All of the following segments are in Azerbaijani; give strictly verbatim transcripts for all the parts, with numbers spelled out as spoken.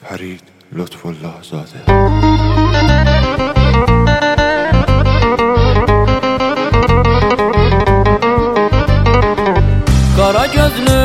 فرید لطف الله زاده. Qara gözlü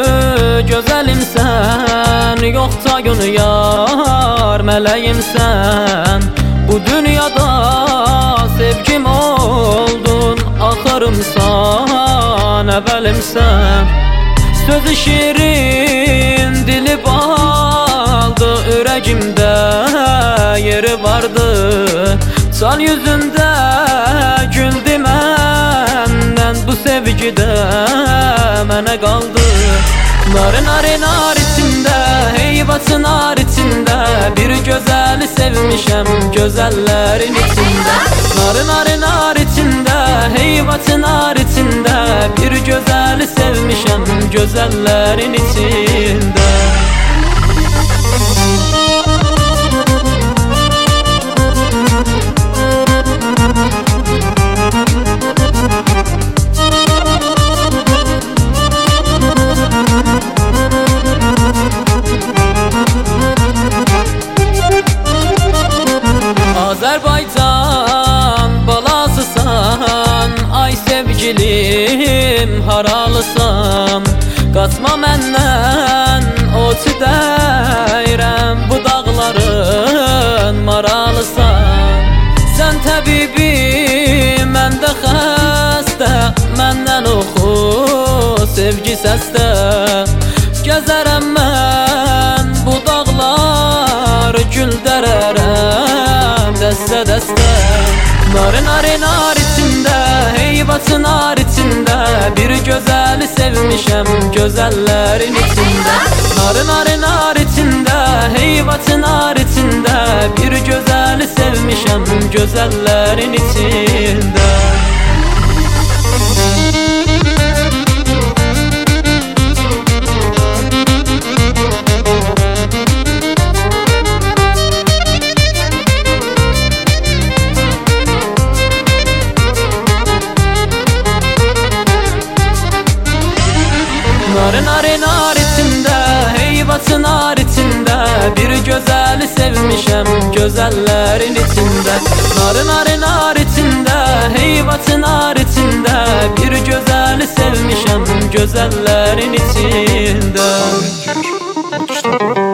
gözəlimsən, yoxsa gün yar mələyimsən. Bu dünyada sevgim oldun, axırımsan, əvvəlimsən. Sözü şirin, dili baldı, ürəyimdə yeri vardı. Çal yüzündə güldü məndən, bu sevgidə mənə qaldı. Narı narı nar içində, heyvası nar içində, bir gözəli sevmişəm gözəllərin içində. Narı narı nar içində, heyvası nar içində, bir gözəli sevmişəm gözəllərin içində. Azərbaycan balasısan, ay sevgilim haralısan. Qaçma məndən, o çidəyirəm, bu dağların maralısan. Sən təbibi, mən də xəstə, məndən oxu sevgi səsdə. Gəzərəm mən bu dağlar, gül dərərəm dəstə dəstə. Narı narı nar içində, heyvası nar içində, bir gözəli sevmişəm gözəllərin içində. Narı narı nar içində, heyvası nar içində, bir gözəli sevmişəm gözəllərin içində. Narı narı nar içində, heyvası nar içində, bir gözəli sevmişəm gözəllərin içində. Narı narı nar içində, heyvası nar içində, bir gözəli sevmişəm gözəllərin içində.